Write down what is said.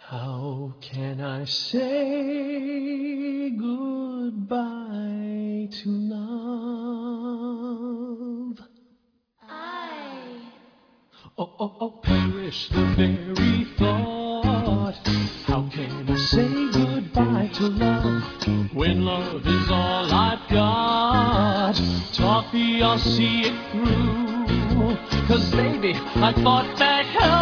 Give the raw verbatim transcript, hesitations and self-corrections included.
How can I say goodbye to love? I Oh, oh, oh, perish the very thought. How can I say goodbye to love when love is all I've got? Talk me, I'll see it through. Cause baby, I thought that